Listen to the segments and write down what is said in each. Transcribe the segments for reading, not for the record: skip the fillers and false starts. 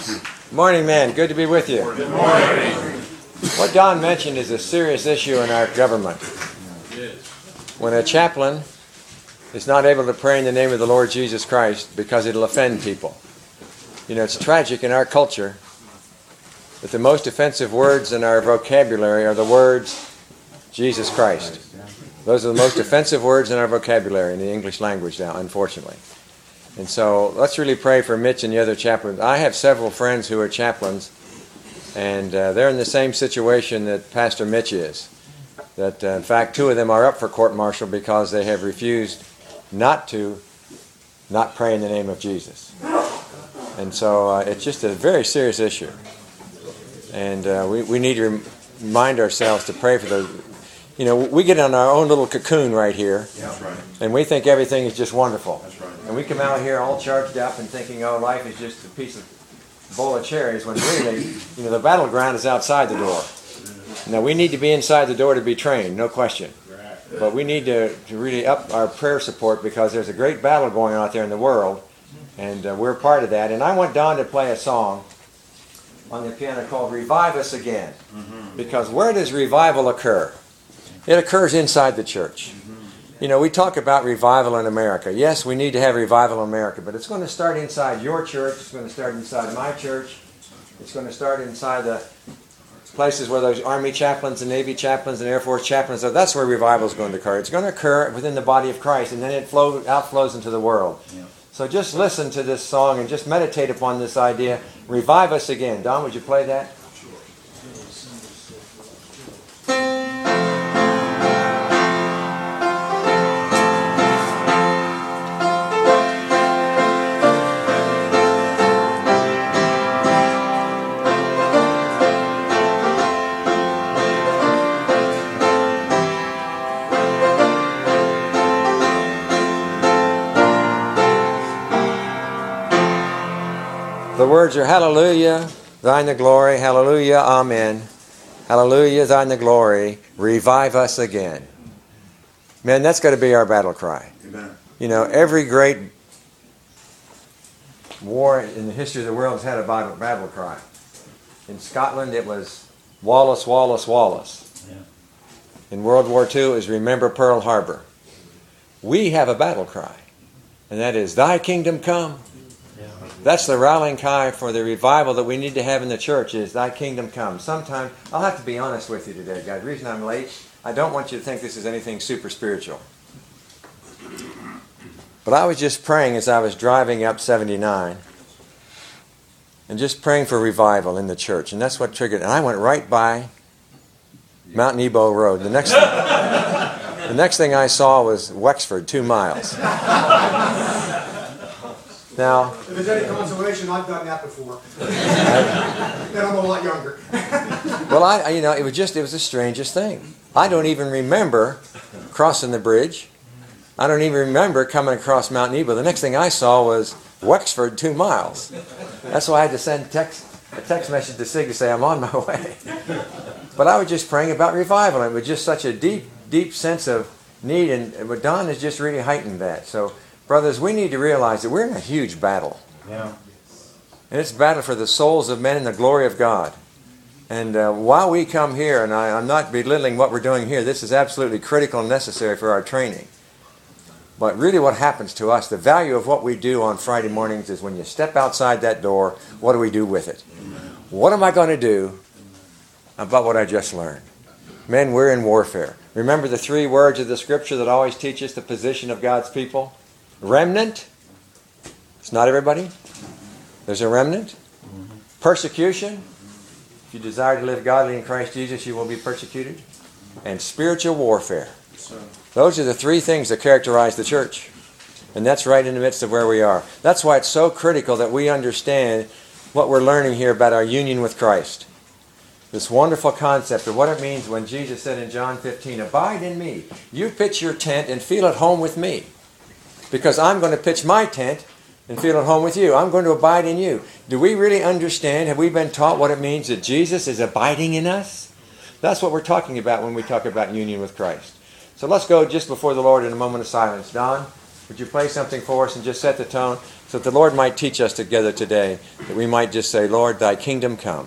Morning, man. Good to be with you. Good morning. What Don mentioned is a serious issue in our government. When a chaplain is not able to pray in the name of the Lord Jesus Christ because it'll offend people. You know, it's tragic in our culture that the most offensive words in our vocabulary are the words Jesus Christ. Those are the most offensive words in our vocabulary in the English language now, unfortunately. And so let's really pray for Mitch and the other chaplains. I have several friends who are chaplains, and they're in the same situation that Pastor Mitch is. That, in fact, 2 of them are up for court-martial because they have refused not pray in the name of Jesus. And so it's just a very serious issue. And we need to remind ourselves to pray for those. You know, we get on our own little cocoon right here, and we think everything is just wonderful. And we come out here all charged up and thinking, oh, life is just a bowl of cherries, when really, you know, the battleground is outside the door. Now, we need to be inside the door to be trained, no question. But we need to really up our prayer support because there's a great battle going on out there in the world, and we're part of that. And I want Don to play a song on the piano called Revive Us Again. Because where does revival occur? It occurs inside the church. You know, we talk about revival in America. Yes, we need to have revival in America, but it's going to start inside your church. It's going to start inside my church. It's going to start inside the places where those Army chaplains and Navy chaplains and Air Force chaplains are. That's where revival is going to occur. It's going to occur within the body of Christ, and then it outflows into the world. Yeah. So just listen to this song and just meditate upon this idea. Revive us again. Don, would you play that? The words are hallelujah, thine the glory, hallelujah, amen. Hallelujah, thine the glory, revive us again. Man, that's got to be our battle cry. Amen. You know, every great war in the history of the world has had a battle cry. In Scotland, it was Wallace, Wallace, Wallace. Yeah. In World War II, it was remember Pearl Harbor. We have a battle cry, and that is, thy kingdom come. That's the rallying cry for the revival that we need to have in the church is, thy kingdom come. Sometimes, I'll have to be honest with you today, guys. The reason I'm late, I don't want you to think this is anything super spiritual. But I was just praying as I was driving up 79 and just praying for revival in the church. And that's what triggered it. And I went right by Mount Nebo Road. The next thing I saw was Wexford, 2 miles. Now, if there's any consolation, I've done that before. And I'm a lot younger. Well, you know, it was the strangest thing. I don't even remember crossing the bridge. I don't even remember coming across Mount Nebo. The next thing I saw was Wexford, 2 miles. That's why I had to send a text message to Sig to say I'm on my way. But I was just praying about revival. It was just such a deep, deep sense of need, and Don has just really heightened that. So, brothers, we need to realize that we're in a huge battle. Yeah. And it's a battle for the souls of men and the glory of God. And while we come here, and I'm not belittling what we're doing here, this is absolutely critical and necessary for our training. But really what happens to us, the value of what we do on Friday mornings is when you step outside that door, what do we do with it? What am I going to do about what I just learned? Men, we're in warfare. Remember the 3 words of the Scripture that always teach us the position of God's people? Remnant. It's not everybody. There's a remnant. Persecution. If you desire to live godly in Christ Jesus, you will be persecuted. And spiritual warfare. Those are the 3 things that characterize the church. And that's right in the midst of where we are. That's why it's so critical that we understand what we're learning here about our union with Christ. This wonderful concept of what it means when Jesus said in John 15, abide in me. You pitch your tent and feel at home with me. Because I'm going to pitch my tent and feel at home with you. I'm going to abide in you. Do we really understand? Have we been taught what it means that Jesus is abiding in us? That's what we're talking about when we talk about union with Christ. So let's go just before the Lord in a moment of silence. Don, would you play something for us and just set the tone? So that the Lord might teach us together today, that we might just say, Lord, thy kingdom come.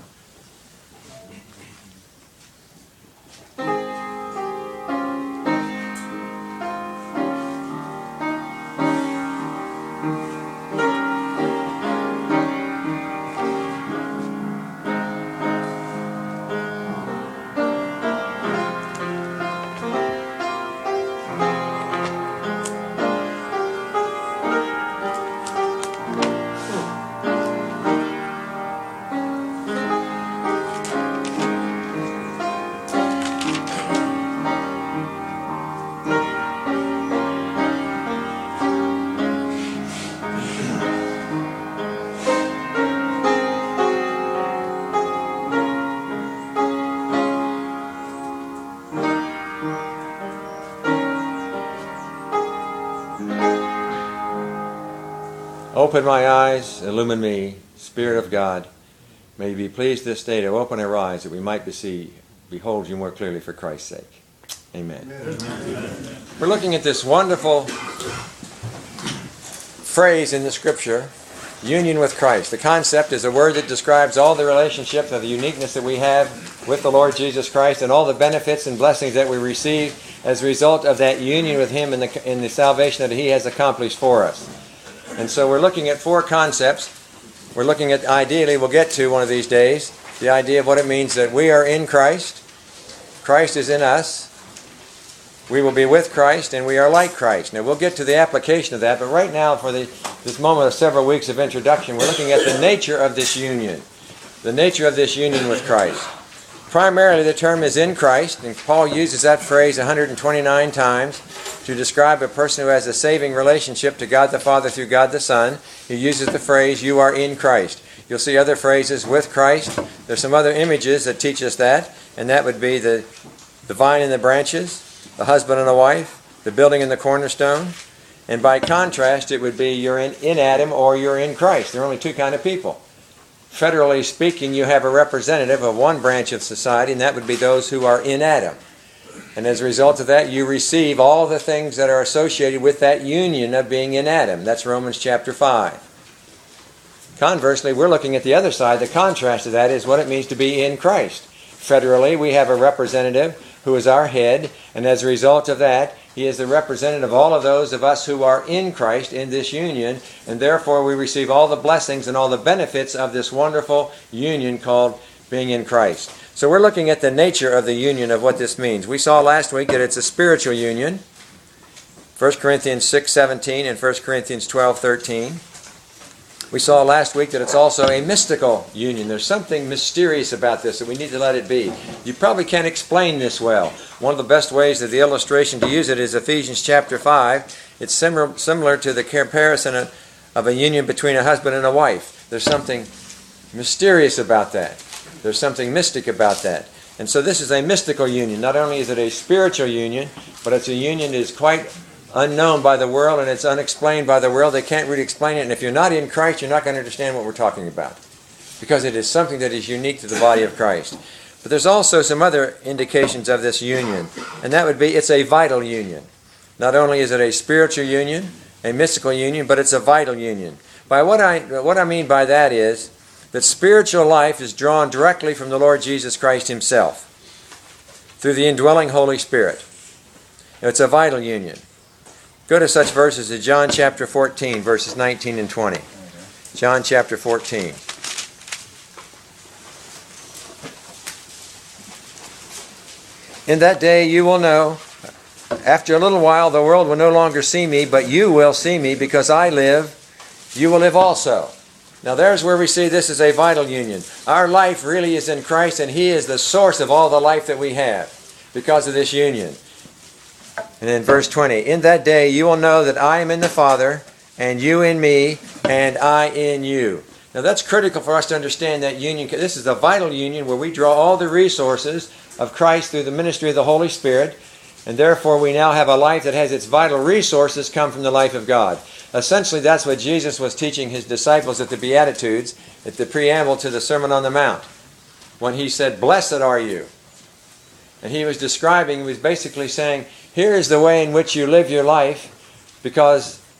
Open my eyes, illumine me, Spirit of God. May you be pleased this day to open our eyes that we might behold you more clearly for Christ's sake. Amen. Amen. We're looking at this wonderful phrase in the Scripture, union with Christ. The concept is a word that describes all the relationships and the uniqueness that we have with the Lord Jesus Christ and all the benefits and blessings that we receive as a result of that union with Him in the salvation that He has accomplished for us. And so we're looking at four concepts. We're looking at, ideally, we'll get to one of these days, the idea of what it means that we are in Christ, Christ is in us, we will be with Christ, and we are like Christ. Now we'll get to the application of that, but right now for this moment of several weeks of introduction, we're looking at the nature of this union. The nature of this union with Christ. Primarily the term is in Christ, and Paul uses that phrase 129 times to describe a person who has a saving relationship to God the Father through God the Son. He uses the phrase, you are in Christ. You'll see other phrases, with Christ. There's some other images that teach us that, and that would be the vine and the branches, the husband and the wife, the building and the cornerstone. And by contrast, it would be you're in Adam or you're in Christ. There are only two kinds of people. Federally speaking, you have a representative of one branch of society, and that would be those who are in Adam. And as a result of that, you receive all the things that are associated with that union of being in Adam. That's Romans chapter 5. Conversely, we're looking at the other side. The contrast to that is what it means to be in Christ. Federally, we have a representative who is our head, and as a result of that, he is the representative of all of those of us who are in Christ in this union, and therefore we receive all the blessings and all the benefits of this wonderful union called being in Christ. So we're looking at the nature of the union of what this means. We saw last week that it's a spiritual union. 1 Corinthians 6:17 and 1 Corinthians 12:13. We saw last week that it's also a mystical union. There's something mysterious about this that we need to let it be. You probably can't explain this well. One of the best ways of the illustration to use it is Ephesians chapter 5. It's similar to the comparison of a union between a husband and a wife. There's something mysterious about that. There's something mystic about that. And so this is a mystical union. Not only is it a spiritual union, but it's a union that is quite unknown by the world, and it's unexplained by the world. They can't really explain it. And if you're not in Christ, you're not going to understand what we're talking about, because it is something that is unique to the body of Christ. But there's also some other indications of this union, and that would be it's a vital union. Not only is it a spiritual union, a mystical union, but it's a vital union. By what I mean by that is that spiritual life is drawn directly from the Lord Jesus Christ Himself through the indwelling Holy Spirit. It's a vital union. Go to such verses as John chapter 14, verses 19 and 20. John chapter 14. In that day you will know, after a little while the world will no longer see me, but you will see me, because I live, you will live also. Now there's where we see this is a vital union. Our life really is in Christ, and He is the source of all the life that we have because of this union. And then verse 20, in that day you will know that I am in the Father, and you in me, and I in you. Now that's critical for us to understand that union. This is a vital union where we draw all the resources of Christ through the ministry of the Holy Spirit, and therefore we now have a life that has its vital resources come from the life of God. Essentially that's what Jesus was teaching His disciples at the Beatitudes, at the preamble to the Sermon on the Mount, when He said, blessed are you. And He was basically saying, here is the way in which you live your life, because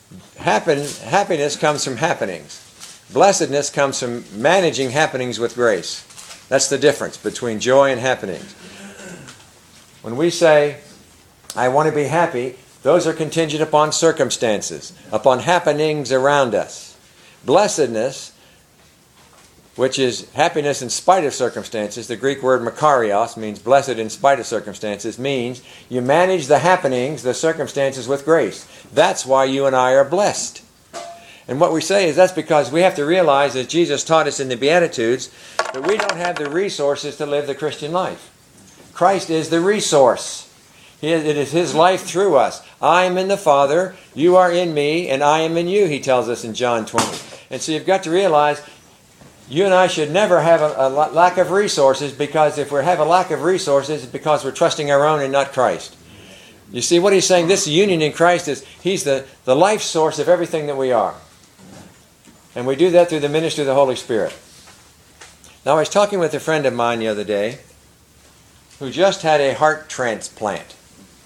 Happiness comes from happenings. Blessedness comes from managing happenings with grace. That's the difference between joy and happenings. When we say, I want to be happy, those are contingent upon circumstances, upon happenings around us. Blessedness, which is happiness in spite of circumstances, the Greek word makarios means blessed in spite of circumstances, means you manage the happenings, the circumstances with grace. That's why you and I are blessed. And what we say is that's because we have to realize, as Jesus taught us in the Beatitudes, that we don't have the resources to live the Christian life. Christ is the resource. It is His life through us. I am in the Father, you are in me, and I am in you, He tells us in John 20. And so you've got to realize, you and I should never have a lack of resources, because if we have a lack of resources, it's because we're trusting our own and not Christ. You see what He's saying? This union in Christ is He's the life source of everything that we are. And we do that through the ministry of the Holy Spirit. Now, I was talking with a friend of mine the other day who just had a heart transplant.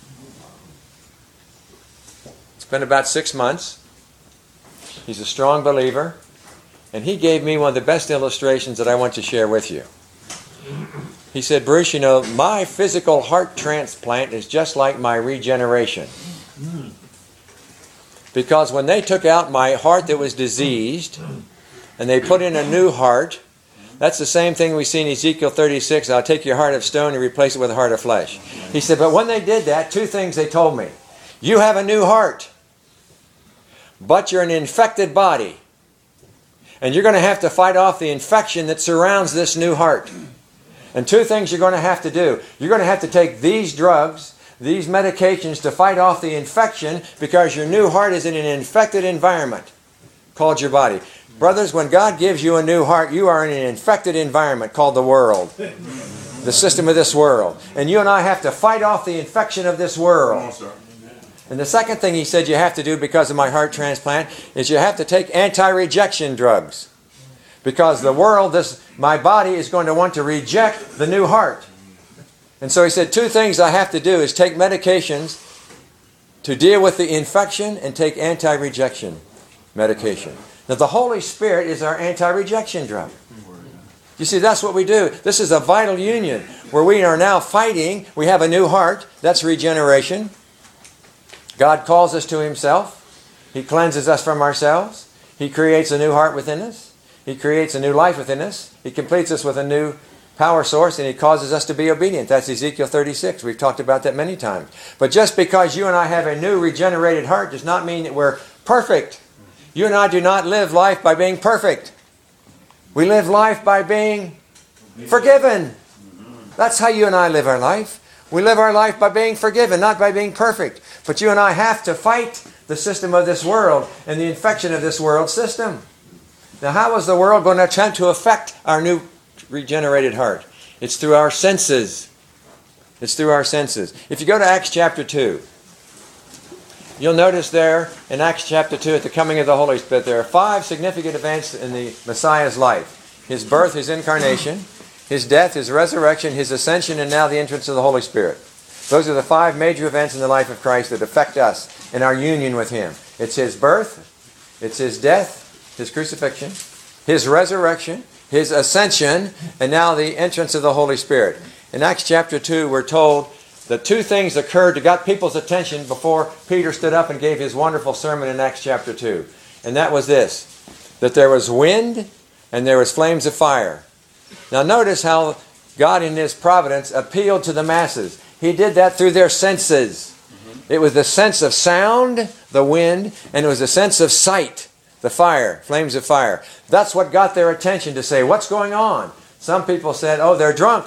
It's been about 6 months. He's a strong believer. And he gave me one of the best illustrations that I want to share with you. He said, Bruce, you know, my physical heart transplant is just like my regeneration. Because when they took out my heart that was diseased, and they put in a new heart, that's the same thing we see in Ezekiel 36. I'll take your heart of stone and replace it with a heart of flesh. He said, but when they did that, 2 things they told me. You have a new heart, but you're an infected body. And you're going to have to fight off the infection that surrounds this new heart. And 2 things you're going to have to do. You're going to have to take these drugs, these medications to fight off the infection, because your new heart is in an infected environment called your body. Brothers, when God gives you a new heart, you are in an infected environment called the world. The system of this world. And you and I have to fight off the infection of this world. And the second thing he said you have to do because of my heart transplant is you have to take anti-rejection drugs. Because the world, my body is going to want to reject the new heart. And so he said 2 things I have to do is take medications to deal with the infection and take anti-rejection medication. Now the Holy Spirit is our anti-rejection drug. You see, that's what we do. This is a vital union where we are now fighting. We have a new heart. That's regeneration. God calls us to Himself. He cleanses us from ourselves. He creates a new heart within us. He creates a new life within us. He completes us with a new power source, and He causes us to be obedient. That's Ezekiel 36. We've talked about that many times. But just because you and I have a new regenerated heart does not mean that we're perfect. You and I do not live life by being perfect. We live life by being forgiven. That's how you and I live our life. We live our life by being forgiven, not by being perfect. But you and I have to fight the system of this world and the infection of this world system. Now, how is the world going to attempt to affect our new regenerated heart? It's through our senses. It's through our senses. If you go to Acts chapter 2, you'll notice there in Acts chapter 2 at the coming of the Holy Spirit, there are 5 significant events in the Messiah's life. His birth, His incarnation, His death, His resurrection, His ascension, and now the entrance of the Holy Spirit. Those are the 5 major events in the life of Christ that affect us in our union with Him. It's His birth, it's His death, His crucifixion, His resurrection, His ascension, and now the entrance of the Holy Spirit. In Acts chapter 2, we're told that 2 things occurred that got people's attention before Peter stood up and gave his wonderful sermon in Acts chapter 2. And that was this, that there was wind and there was flames of fire. Now notice how God in His providence appealed to the masses. He did that through their senses. It was the sense of sound, the wind, and it was the sense of sight, the fire, flames of fire. That's what got their attention to say, what's going on? Some people said, oh, they're drunk.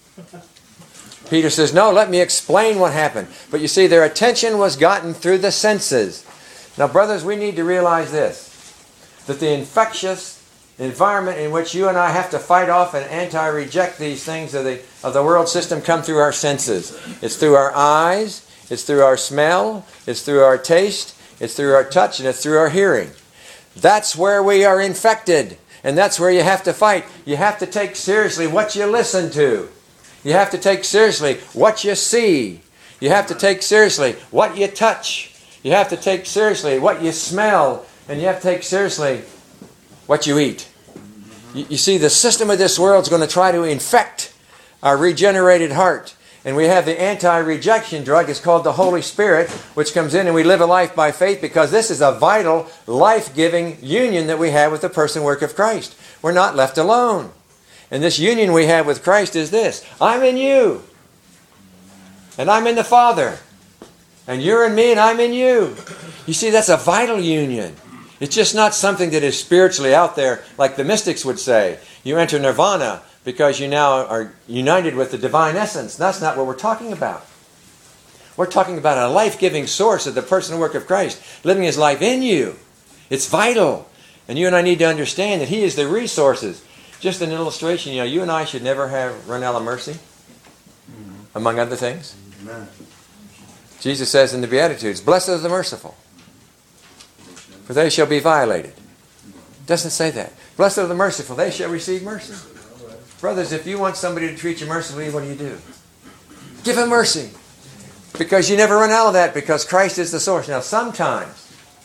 Peter says, no, let me explain what happened. But you see, their attention was gotten through the senses. Now, brothers, we need to realize this, that the infectious environment in which you and I have to fight off and anti-reject these things of the world system come through our senses. It's through our eyes, it's through our smell, it's through our taste, it's through our touch, and it's through our hearing. That's where we are infected, and that's where you have to fight. You have to take seriously what you listen to. You have to take seriously what you see. You have to take seriously what you touch. You have to take seriously what you smell, and you have to take seriously what you eat. You see, the system of this world is going to try to infect our regenerated heart. And we have the anti-rejection drug. It's called the Holy Spirit, which comes in and we live a life by faith because this is a vital, life-giving union that we have with the person and work of Christ. We're not left alone. And this union we have with Christ is this. I'm in you. And I'm in the Father. And you're in me and I'm in you. You see, that's a vital union. It's just not something that is spiritually out there like the mystics would say. You enter nirvana because you now are united with the divine essence. That's not what we're talking about. We're talking about a life-giving source of the person and work of Christ, living His life in you. It's vital. And you and I need to understand that He is the resources. Just an illustration, you and I should never run out of mercy, among other things. Amen. Jesus says in the Beatitudes, blessed are the merciful, for they shall be violated. It doesn't say that. Blessed are the merciful, they shall receive mercy. Brothers, if you want somebody to treat you mercifully, what do? Give them mercy. Because you never run out of that, because Christ is the source. Now sometimes,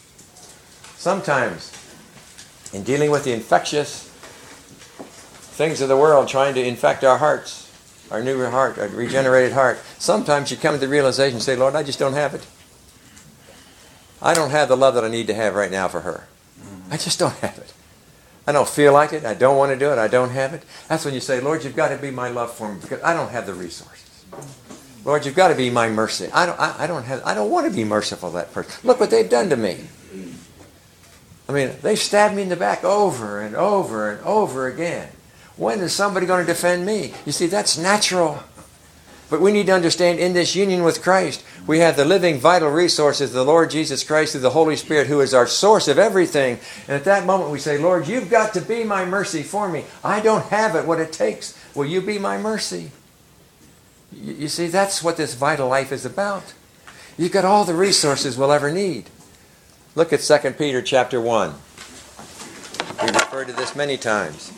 in dealing with the infectious things of the world trying to infect our hearts, our new heart, our regenerated heart, sometimes you come to the realization and say, Lord, I just don't have it. I don't have the love that I need to have right now for her. I just don't have it. I don't feel like it. I don't want to do it. I don't have it. That's when you say, Lord, you've got to be my love for me because I don't have the resources. Lord, you've got to be my mercy. I don't want to be merciful to that person. Look what they've done to me. I mean, they stabbed me in the back over and over and over again. When is somebody going to defend me? You see, that's natural. But we need to understand in this union with Christ, we have the living vital resources of the Lord Jesus Christ through the Holy Spirit, who is our source of everything. And at that moment we say, Lord, you've got to be my mercy for me. I don't have it, what it takes. Will you be my mercy? You see, that's what this vital life is about. You've got all the resources we'll ever need. Look at 2 Peter chapter 1. We referred to this many times.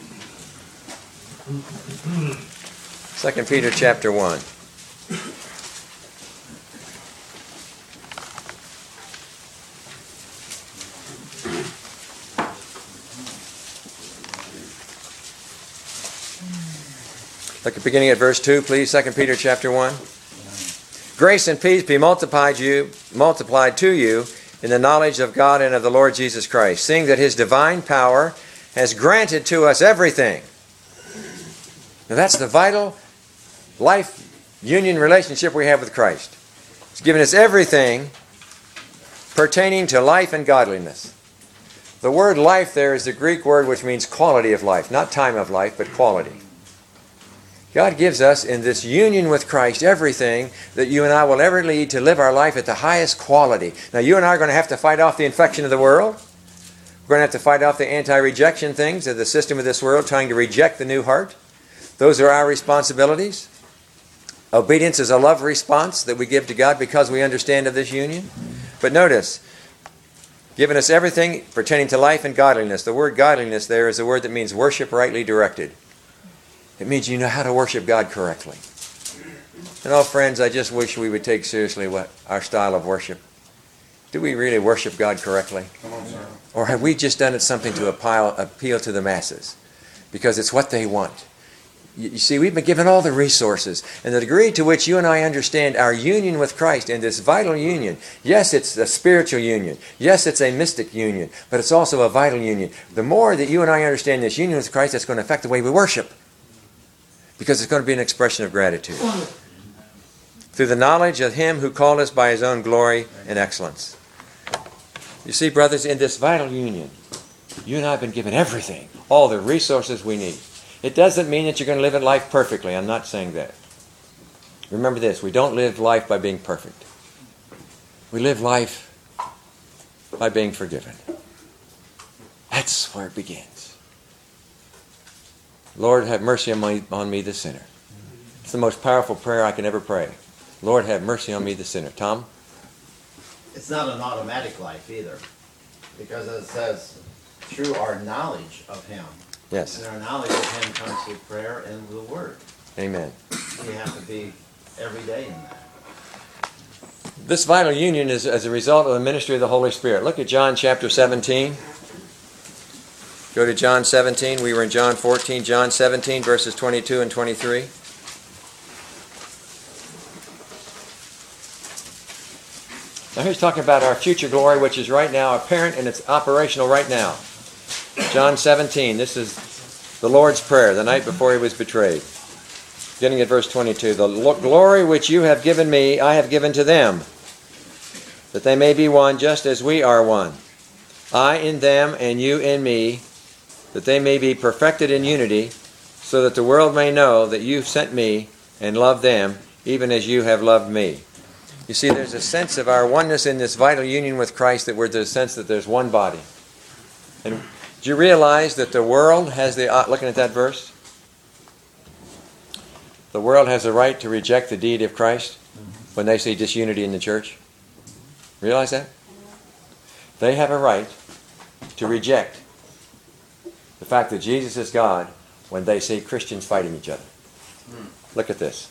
2 Peter chapter 1. Look at beginning at verse 2, please. 2 Peter chapter 1. Grace and peace be multiplied to you in the knowledge of God and of the Lord Jesus Christ, seeing that His divine power has granted to us everything. Now that's the vital life union relationship we have with Christ. He's given us everything pertaining to life and godliness. The word life there is the Greek word which means quality of life, not time of life, but quality. God gives us in this union with Christ everything that you and I will ever need to live our life at the highest quality. Now you and I are going to have to fight off the infection of the world. We're going to have to fight off the anti-rejection things of the system of this world trying to reject the new heart. Those are our responsibilities. Obedience is a love response that we give to God because we understand of this union. But notice, given us everything pertaining to life and godliness. The word godliness there is a word that means worship rightly directed. It means you know how to worship God correctly. And oh friends, I just wish we would take seriously our style of worship. Do we really worship God correctly? Come on, sir. Or have we just done it something to appeal to the masses? Because it's what they want. You see, we've been given all the resources. And the degree to which you and I understand our union with Christ and this vital union, yes, it's a spiritual union. Yes, it's a mystic union. But it's also a vital union. The more that you and I understand this union with Christ, that's going to affect the way we worship. Because it's going to be an expression of gratitude. Through the knowledge of Him who called us by His own glory and excellence. You see, brothers, in this vital union, you and I have been given everything, all the resources we need. It doesn't mean that you're going to live life perfectly. I'm not saying that. Remember this, we don't live life by being perfect. We live life by being forgiven. That's where it begins. Lord, have mercy on me, the sinner. It's the most powerful prayer I can ever pray. Lord, have mercy on me, the sinner. Tom? It's not an automatic life either. Because it says, through our knowledge of Him. Yes. And our knowledge of Him comes through prayer and the Word. Amen. You have to be every day in that. This vital union is as a result of the ministry of the Holy Spirit. Look at John chapter 17. Go to John 17. We were in John 14. John 17, verses 22 and 23. Now he's talking about our future glory, which is right now apparent and it's operational right now. John 17. This is the Lord's Prayer, the night before he was betrayed. Beginning at verse 22. The glory which you have given me, I have given to them, that they may be one just as we are one. I in them and you in me, that they may be perfected in unity, so that the world may know that you've sent me and loved them, even as you have loved me. You see, there's a sense of our oneness in this vital union with Christ, that we're the sense that there's one body. And do you realize that the world has the, looking at that verse, the world has a right to reject the deity of Christ when they see disunity in the church? Realize that? They have a right to reject the fact that Jesus is God when they see Christians fighting each other. Look at this.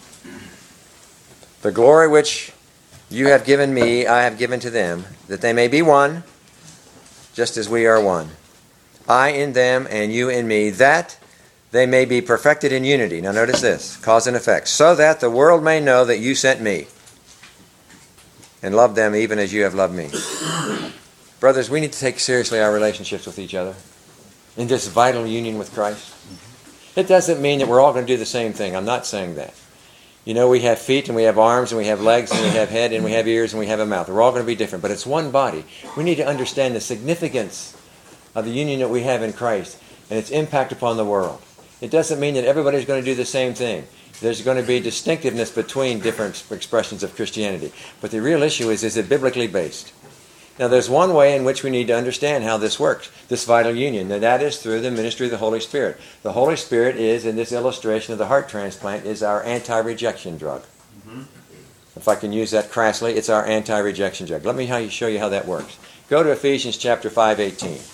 The glory which you have given me, I have given to them, that they may be one, just as we are one. I in them and you in me, that they may be perfected in unity. Now notice this, cause and effect. So that the world may know that you sent me and loved them even as you have loved me. Brothers, we need to take seriously our relationships with each other in this vital union with Christ. It doesn't mean that we're all going to do the same thing. I'm not saying that. You know, we have feet and we have arms and we have legs and we have head and we have ears and we have a mouth. We're all going to be different, but it's one body. We need to understand the significance of the union that we have in Christ and its impact upon the world. It doesn't mean that everybody's going to do the same thing. There's going to be distinctiveness between different expressions of Christianity. But the real issue is it biblically based? Now, there's one way in which we need to understand how this works, this vital union, and that is through the ministry of the Holy Spirit. The Holy Spirit is, in this illustration of the heart transplant, is our anti-rejection drug. If I can use that crassly, it's our anti-rejection drug. Let me show you how that works. Go to Ephesians chapter 5:18.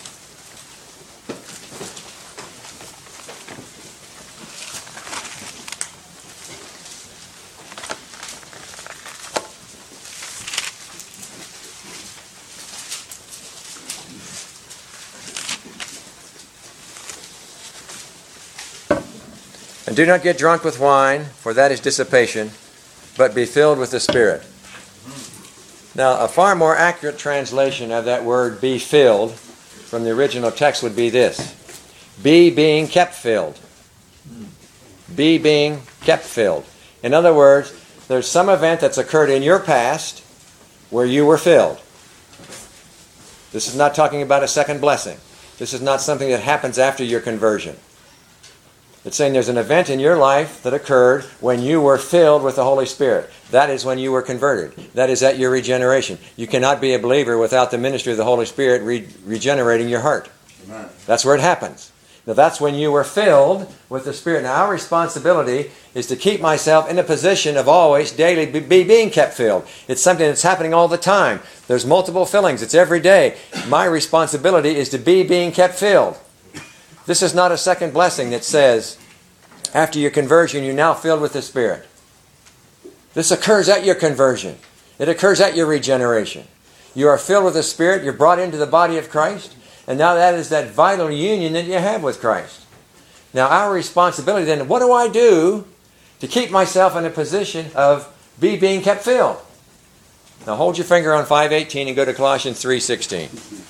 And do not get drunk with wine, for that is dissipation, but be filled with the Spirit. Now, a far more accurate translation of that word, be filled, from the original text would be this. Be being kept filled. Be being kept filled. In other words, there's some event that's occurred in your past where you were filled. This is not talking about a second blessing. This is not something that happens after your conversion. It's saying there's an event in your life that occurred when you were filled with the Holy Spirit. That is when you were converted. That is at your regeneration. You cannot be a believer without the ministry of the Holy Spirit regenerating your heart. Amen. That's where it happens. Now that's when you were filled with the Spirit. Now our responsibility is to keep myself in a position of always, daily, being kept filled. It's something that's happening all the time. There's multiple fillings. It's every day. My responsibility is to be being kept filled. This is not a second blessing that says, after your conversion, you're now filled with the Spirit. This occurs at your conversion. It occurs at your regeneration. You are filled with the Spirit. You're brought into the body of Christ. And now that is that vital union that you have with Christ. Now our responsibility then, what do I do to keep myself in a position of being kept filled? Now hold your finger on 5:18 and go to Colossians 3:16.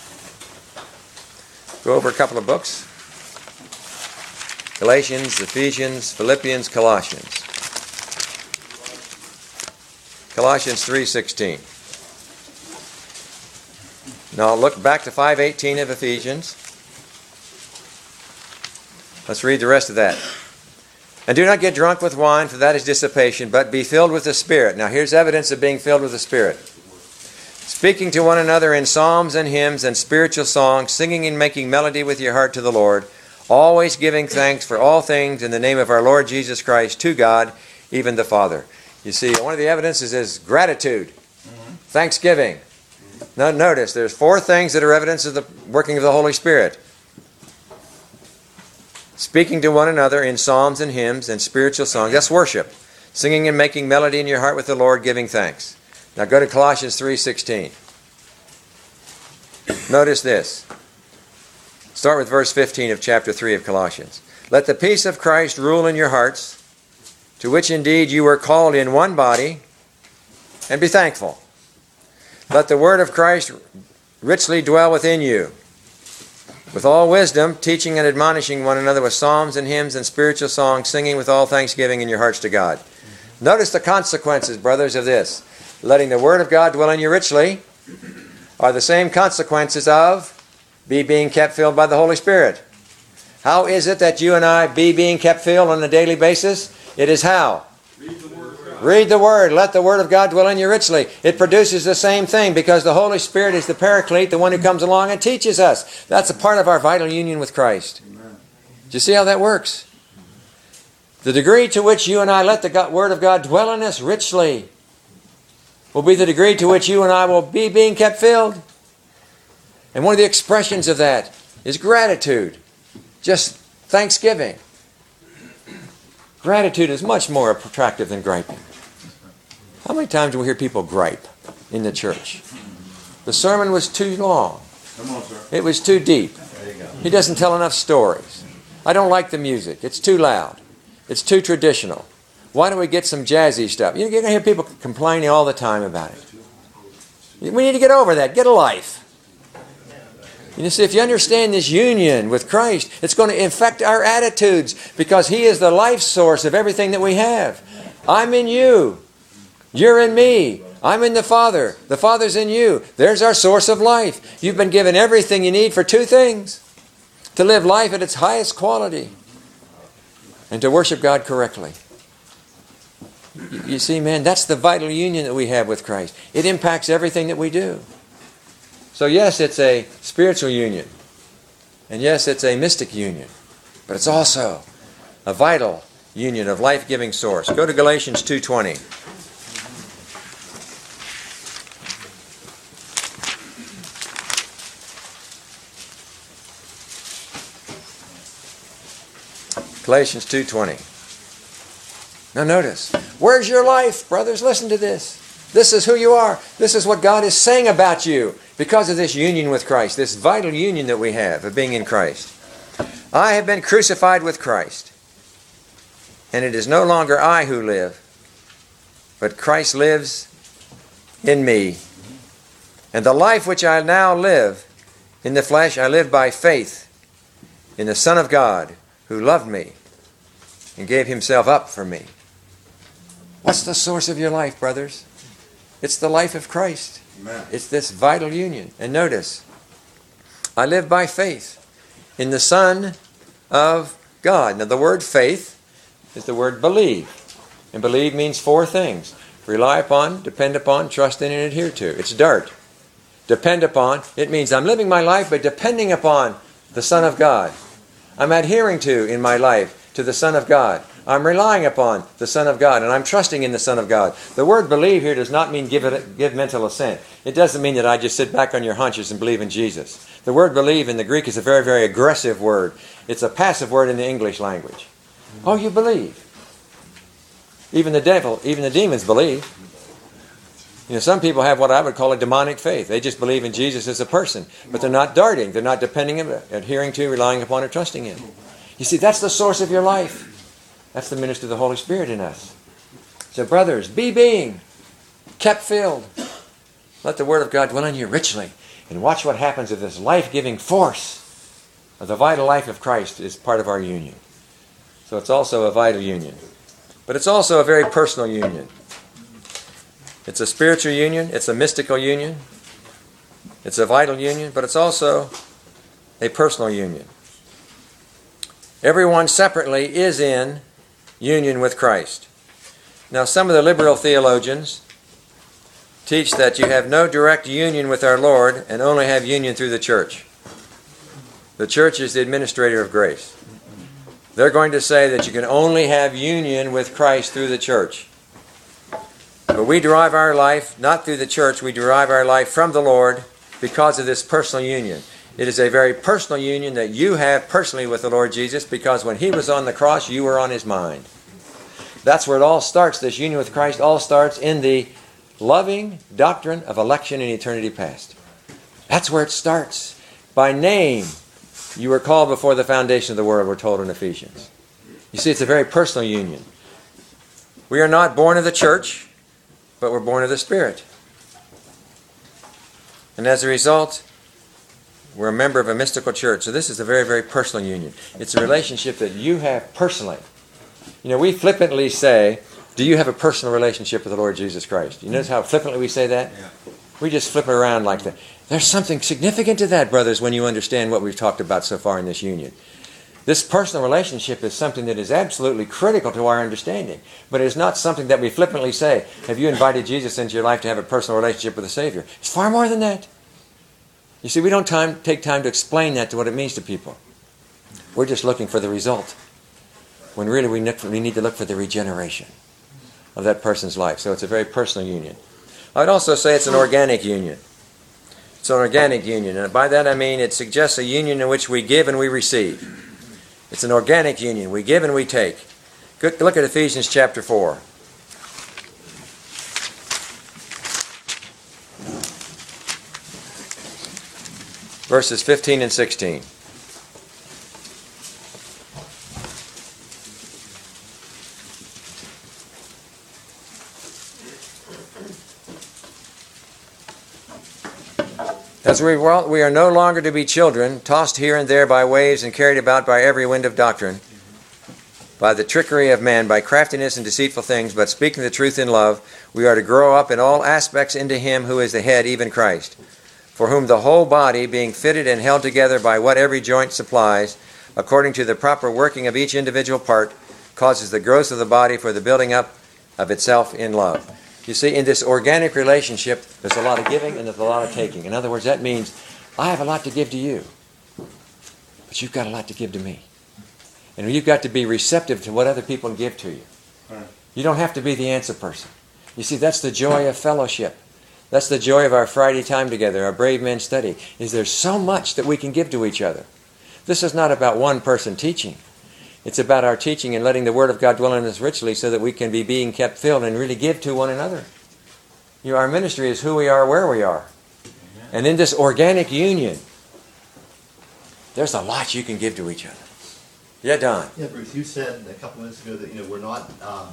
Go over a couple of books. Galatians, Ephesians, Philippians, Colossians. Colossians 3:16. Now look back to 5:18 of Ephesians. Let's read the rest of that. And do not get drunk with wine, for that is dissipation, but be filled with the Spirit. Now here's evidence of being filled with the Spirit. Speaking to one another in psalms and hymns and spiritual songs, singing and making melody with your heart to the Lord, always giving thanks for all things in the name of our Lord Jesus Christ to God, even the Father. You see, one of the evidences is gratitude, thanksgiving. Now notice, there's 4 things that are evidence of the working of the Holy Spirit. Speaking to one another in psalms and hymns and spiritual songs. That's worship. Singing and making melody in your heart with the Lord, giving thanks. Now go to Colossians 3:16. Notice this. Start with verse 15 of chapter 3 of Colossians. Let the peace of Christ rule in your hearts, to which indeed you were called in one body, and be thankful. Let the word of Christ richly dwell within you, with all wisdom, teaching and admonishing one another with psalms and hymns and spiritual songs, singing with all thanksgiving in your hearts to God. Notice the consequences, brothers, of this. Letting the word of God dwell in you richly are the same consequences of being kept filled by the Holy Spirit. How is it that you and I be being kept filled on a daily basis? It is how? Read the Word. Let the Word of God dwell in you richly. It produces the same thing because the Holy Spirit is the Paraclete, the one who comes along and teaches us. That's a part of our vital union with Christ. Amen. Do you see how that works? The degree to which you and I let the Word of God dwell in us richly will be the degree to which you and I will be being kept filled. And one of the expressions of that is gratitude. Just thanksgiving. Gratitude is much more attractive than griping. How many times do we hear people gripe in the church? The sermon was too long. Come on, sir. It was too deep. There you go. He doesn't tell enough stories. I don't like the music. It's too loud. It's too traditional. Why don't we get some jazzy stuff? You're going to hear people complaining all the time about it. We need to get over that. Get a life. You see, if you understand this union with Christ, it's going to infect our attitudes because He is the life source of everything that we have. I'm in you. You're in me. I'm in the Father. The Father's in you. There's our source of life. You've been given everything you need for two things. To live life at its highest quality and to worship God correctly. You see, man, that's the vital union that we have with Christ. It impacts everything that we do. So yes, it's a spiritual union. And yes, it's a mystic union. But it's also a vital union of life-giving source. Go to Galatians 2:20. Galatians 2:20. Now notice, where's your life, brothers? Listen to this. This is who you are. This is what God is saying about you because of this union with Christ, this vital union that we have of being in Christ. I have been crucified with Christ, and it is no longer I who live, but Christ lives in me. And the life which I now live in the flesh, I live by faith in the Son of God who loved me and gave Himself up for me. What's the source of your life, brothers? It's the life of Christ. Amen. It's this vital union. And notice, I live by faith in the Son of God. Now the word faith is the word believe. And believe means four things. Rely upon, depend upon, trust in, and adhere to. It's DART. Depend upon, it means I'm living my life by depending upon the Son of God. I'm adhering to in my life to the Son of God. I'm relying upon the Son of God, and I'm trusting in the Son of God. The word believe here does not mean give mental assent. It doesn't mean that I just sit back on your hunches and believe in Jesus. The word believe in the Greek is a very, very aggressive word. It's a passive word in the English language. Oh, you believe. Even the devil, even the demons believe. You know, some people have what I would call a demonic faith. They just believe in Jesus as a person, but they're not darting. They're not depending on, adhering to, relying upon, or trusting Him. You see, that's the source of your life. That's the ministry of the Holy Spirit in us. So brothers, be being kept filled. Let the Word of God dwell in you richly. And watch what happens if this life-giving force of the vital life of Christ is part of our union. So it's also a vital union. But it's also a very personal union. It's a spiritual union. It's a mystical union. It's a vital union. But it's also a personal union. Everyone separately is in union with Christ. Now, some of the liberal theologians teach that you have no direct union with our Lord and only have union through the church. The church is the administrator of grace. They're going to say that you can only have union with Christ through the church. But we derive our life not through the church, we derive our life from the Lord because of this personal union. It is a very personal union that you have personally with the Lord Jesus because when He was on the cross, you were on His mind. That's where it all starts. This union with Christ all starts in the loving doctrine of election in eternity past. That's where it starts. By name, you were called before the foundation of the world, we're told in Ephesians. You see, it's a very personal union. We are not born of the church, but we're born of the Spirit. And as a result, we're a member of a mystical church. So this is a very, very personal union. It's a relationship that you have personally. You know, we flippantly say, do you have a personal relationship with the Lord Jesus Christ? You notice how flippantly we say that? Yeah. We just flip it around like that. There's something significant to that, brothers, when you understand what we've talked about so far in this union. This personal relationship is something that is absolutely critical to our understanding. But it is not something that we flippantly say, have you invited Jesus into your life to have a personal relationship with the Savior? It's far more than that. You see, we don't take time to explain that to what it means to people. We're just looking for the result. When really we need to look for the regeneration of that person's life. So it's a very personal union. I'd also say it's an organic union. It's an organic union. And by that I mean it suggests a union in which we give and we receive. It's an organic union. We give and we take. Look at Ephesians chapter 4. Verses 15 and 16. As we are no longer to be children, tossed here and there by waves and carried about by every wind of doctrine, by the trickery of man, by craftiness and deceitful things, but speaking the truth in love, we are to grow up in all aspects into Him who is the head, even Christ, for whom the whole body, being fitted and held together by what every joint supplies, according to the proper working of each individual part, causes the growth of the body for the building up of itself in love. You see, in this organic relationship, there's a lot of giving and there's a lot of taking. In other words, that means I have a lot to give to you, but you've got a lot to give to me. And you've got to be receptive to what other people give to you. You don't have to be the answer person. You see, that's the joy of fellowship. That's the joy of our Friday time together, our Brave Men study, is there's so much that we can give to each other. This is not about one person teaching. It's about our teaching and letting the Word of God dwell in us richly so that we can be being kept filled and really give to one another. You know, our ministry is who we are, where we are. And in this organic union, there's a lot you can give to each other. Yeah, Don? Yeah, Bruce, you said a couple minutes ago that we're not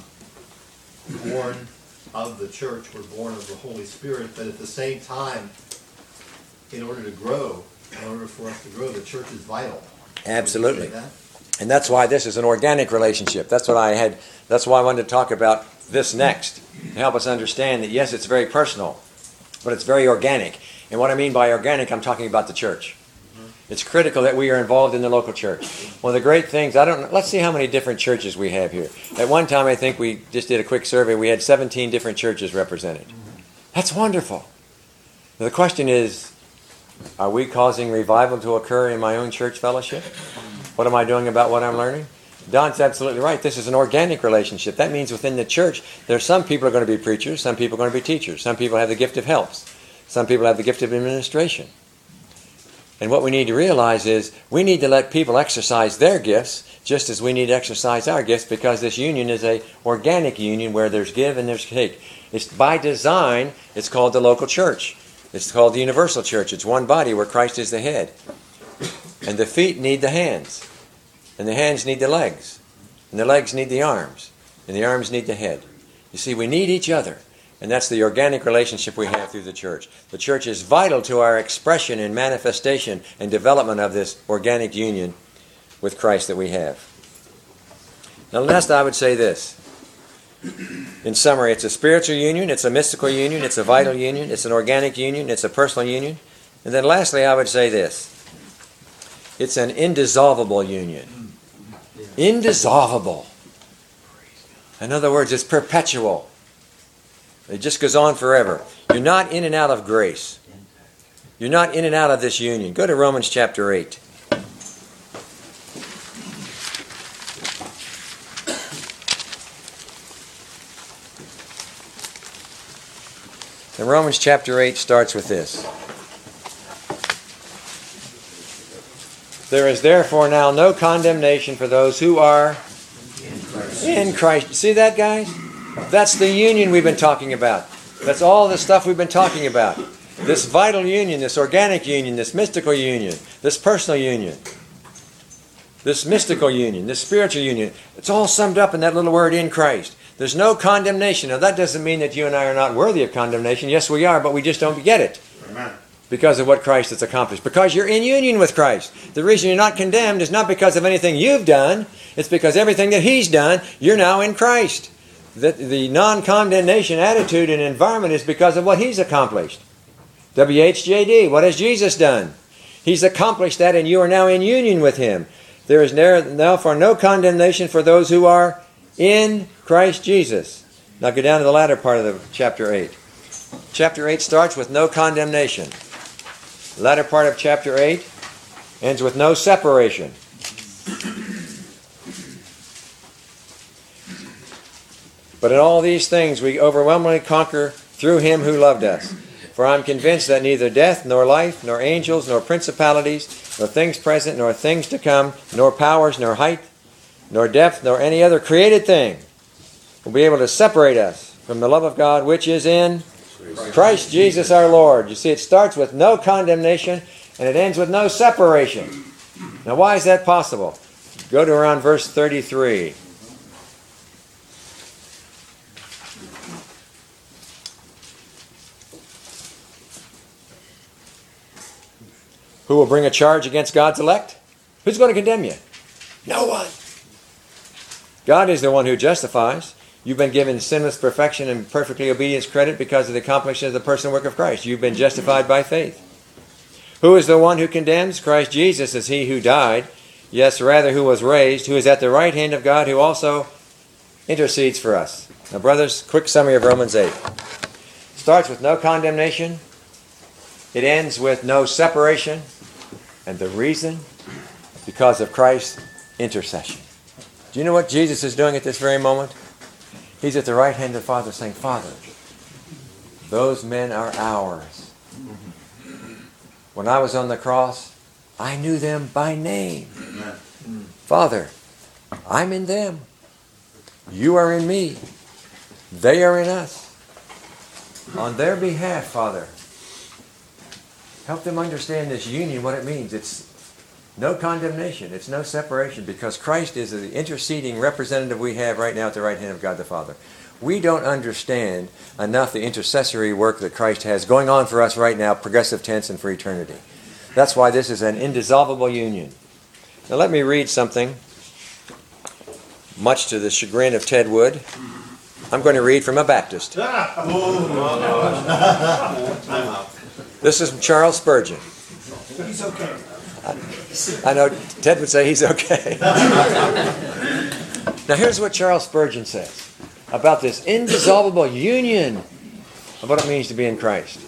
born of the church, we're born of the Holy Spirit, but at the same time, in order to grow, in order for us to grow, the church is vital. Absolutely. Would you say that? And that's why this is an organic relationship. That's why I wanted to talk about this next, to help us understand that yes, it's very personal, but it's very organic. And what I mean by organic, I'm talking about the church. It's critical that we are involved in the local church. One of the great things, let's see how many different churches we have here. At one time, I think we just did a quick survey, we had 17 different churches represented. That's wonderful. Now, the question is, are we causing revival to occur in my own church fellowship? What am I doing about what I'm learning? Don's absolutely right. This is an organic relationship. That means within the church, there's some people are going to be preachers, some people are going to be teachers, some people have the gift of helps, some people have the gift of administration. And what we need to realize is we need to let people exercise their gifts just as we need to exercise our gifts, because this union is an organic union where there's give and there's take. It's by design, it's called the local church. It's called the universal church. It's one body where Christ is the head. And the feet need the hands. And the hands need the legs. And the legs need the arms. And the arms need the head. You see, we need each other. And that's the organic relationship we have through the church. The church is vital to our expression and manifestation and development of this organic union with Christ that we have. Now, last I would say this. In summary, it's a spiritual union, it's a mystical union, it's a vital union, it's an organic union, it's a personal union. And then lastly, I would say this. It's an indissoluble union. Indissoluble. In other words, it's perpetual. It just goes on forever. You're not in and out of grace. You're not in and out of this union. Go to Romans chapter 8. And Romans chapter 8 starts with this. There is therefore now no condemnation for those who are in Christ. See that, guys? That's the union we've been talking about. That's all the stuff we've been talking about. This vital union, this organic union, this mystical union, this personal union, this mystical union, this spiritual union. It's all summed up in that little word, in Christ. There's no condemnation. Now that doesn't mean that you and I are not worthy of condemnation. Yes, we are, but we just don't get it. Amen. Because of what Christ has accomplished. Because you're in union with Christ. The reason you're not condemned is not because of anything you've done. It's because everything that He's done, you're now in Christ. The non-condemnation attitude and environment is because of what He's accomplished. WHJD, what has Jesus done? He's accomplished that, and you are now in union with Him. There is now for no condemnation for those who are in Christ Jesus. Now go down to the latter part of the chapter 8. Chapter 8 starts with no condemnation. The latter part of chapter 8 ends with no separation. But in all these things we overwhelmingly conquer through Him who loved us. For I am convinced that neither death, nor life, nor angels, nor principalities, nor things present, nor things to come, nor powers, nor height, nor depth, nor any other created thing will be able to separate us from the love of God which is in Christ Jesus our Lord. You see, it starts with no condemnation and it ends with no separation. Now why is that possible? Go to around verse 33. Who will bring a charge against God's elect? Who's going to condemn you? No one. God is the one who justifies. You've been given sinless perfection and perfectly obedience credit because of the accomplishment of the person and work of Christ. You've been justified by faith. Who is the one who condemns? Christ Jesus is He who died, yes, rather who was raised, who is at the right hand of God, who also intercedes for us. Now, brothers, quick summary of Romans 8. Starts with no condemnation. It ends with no separation. And the reason? Because of Christ's intercession. Do you know what Jesus is doing at this very moment? He's at the right hand of the Father saying, Father, those men are ours. When I was on the cross, I knew them by name. Father, I'm in them. You are in me. They are in us. On their behalf, Father, help them understand this union, what it means. It's no condemnation. It's no separation because Christ is the interceding representative we have right now at the right hand of God the Father. We don't understand enough the intercessory work that Christ has going on for us right now, progressive tense and for eternity. That's why this is an indissoluble union. Now let me read something, much to the chagrin of Ted Wood. I'm going to read from a Baptist. This is from Charles Spurgeon. He's okay. I know Ted would say he's okay. Now here's what Charles Spurgeon says about this indissoluble union of what it means to be in Christ.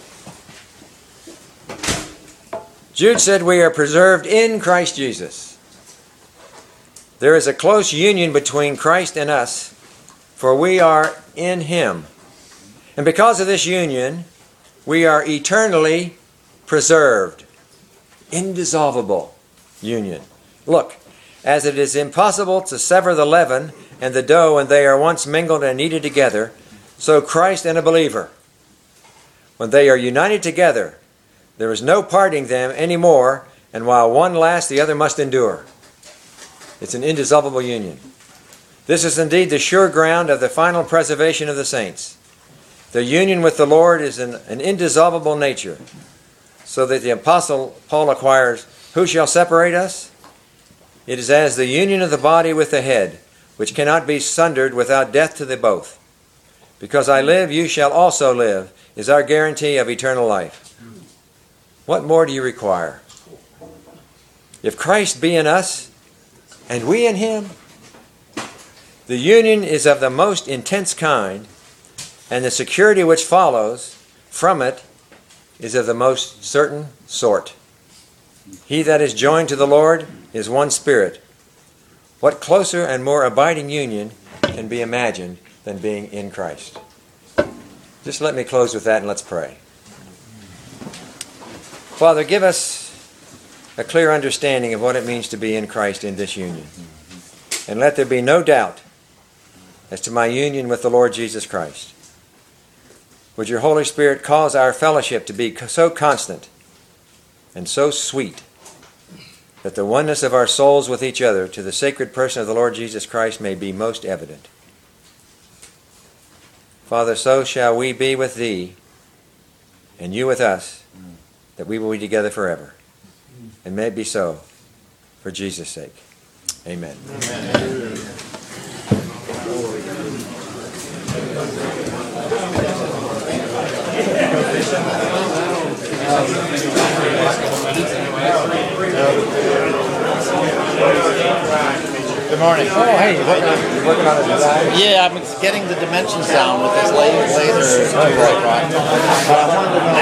Jude said we are preserved in Christ Jesus. There is a close union between Christ and us, for we are in Him. And because of this union, we are eternally preserved. Indissoluble union. Look, as it is impossible to sever the leaven and the dough when they are once mingled and kneaded together, so Christ and a believer, when they are united together, there is no parting them any more, and while one lasts, the other must endure. It's an indissoluble union. This is indeed the sure ground of the final preservation of the saints. The union with the Lord is an indissoluble nature, so that the Apostle Paul inquires, who shall separate us? It is as the union of the body with the head, which cannot be sundered without death to the both. Because I live, you shall also live, is our guarantee of eternal life. What more do you require? If Christ be in us, and we in Him, the union is of the most intense kind, and the security which follows from it is of the most certain sort. He that is joined to the Lord is one spirit. What closer and more abiding union can be imagined than being in Christ? Just let me close with that and let's pray. Father, give us a clear understanding of what it means to be in Christ in this union. And let there be no doubt as to my union with the Lord Jesus Christ. would your Holy Spirit cause our fellowship to be so constant and so sweet that the oneness of our souls with each other to the sacred person of the Lord Jesus Christ may be most evident. Father, so shall we be with Thee, and You with us, that we will be together forever. And may it be so, for Jesus' sake. Amen. Amen. Good morning. Oh, hey, you're working on a design? Yeah, I'm getting the dimensions down with this laser. But I wanted to know